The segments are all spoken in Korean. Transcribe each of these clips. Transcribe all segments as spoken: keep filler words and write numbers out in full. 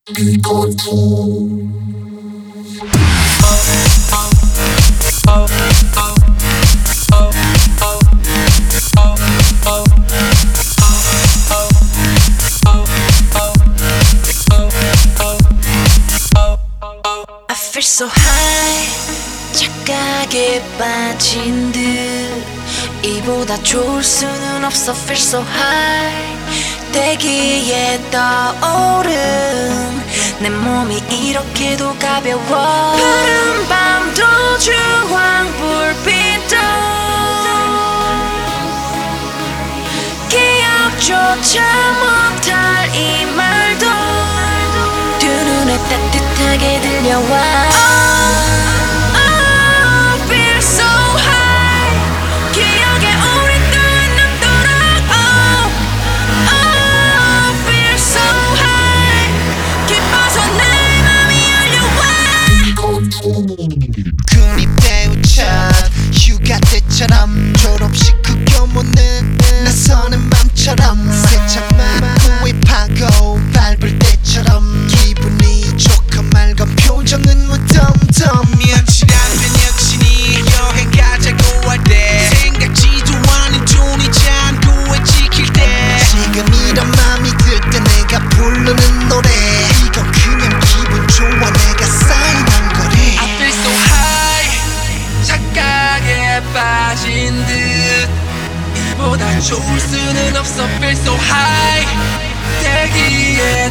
feel so high 착각에 빠진 듯 이보다 좋을 수는 없어 feel so high 대기에 떠오른 내 몸이 이렇게도 가벼워 푸른 밤도 주황 불빛도 기억조차 못할 이 말도 두 눈에 따뜻하게 들려와 꿈이 배우쳐 휴가 때처럼 졸업식 구경하는 나서는 맘처럼 세찬 맘 구입하고 밟을 때처럼 기분이 좋고 맑은 표정은 무덤덤 며칠 안 된 여친이 여행 가자고 할 때 생각지도 않은 돈이 잔고에 찍힐 때 지금 이런 맘이 들 때 내가 부르는 노래 이건 그냥 기분 좋아 내가 사인한 거래 빠진 듯 이보다 좋을 수는 없어 feel so high 대기에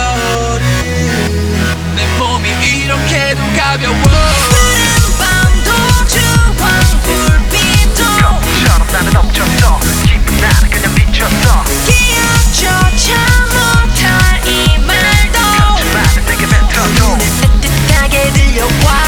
떠오른 내 몸이 이렇게도 가벼워 푸른 밤도 주황 불빛도 처럼 나는 넘쳤어 기분 나는 그냥 미쳤어 기억조차 못할 이 말도 하지만 내게 뱉어줘 눈에 따뜻하게 들려와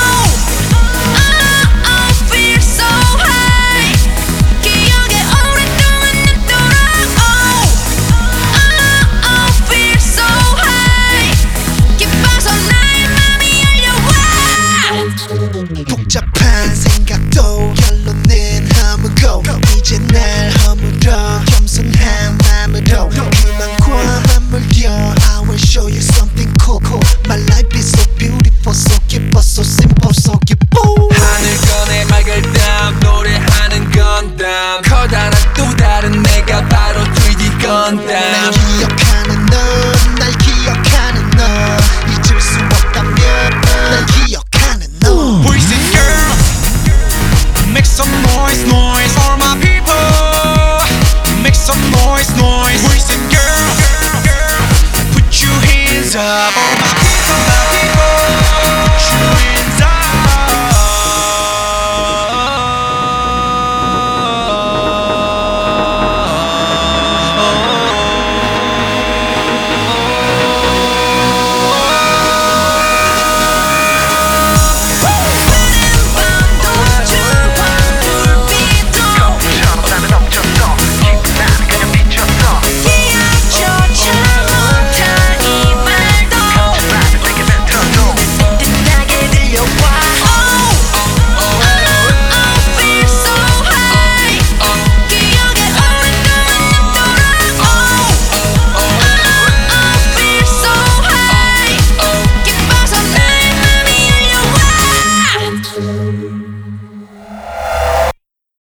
복잡한 생각도 결론은 허무고 이제 날 허물어 겸손한 맘으로 그만 과만 물려 I will show you something cool, cool. My life is so beautiful so 기뻐 so simple so 기뻐 하늘 꺼내 맑을 땀 노래하는 건담 커다란 또 다른 내가 바로 쓰리디 건담 날 기억하는 너 날 기억하는 너 잊을 수 없다면 날 기억하는 너 Voice it girl Make some noise noise All my people Make some noise noise Voice it girl Put your hands up all my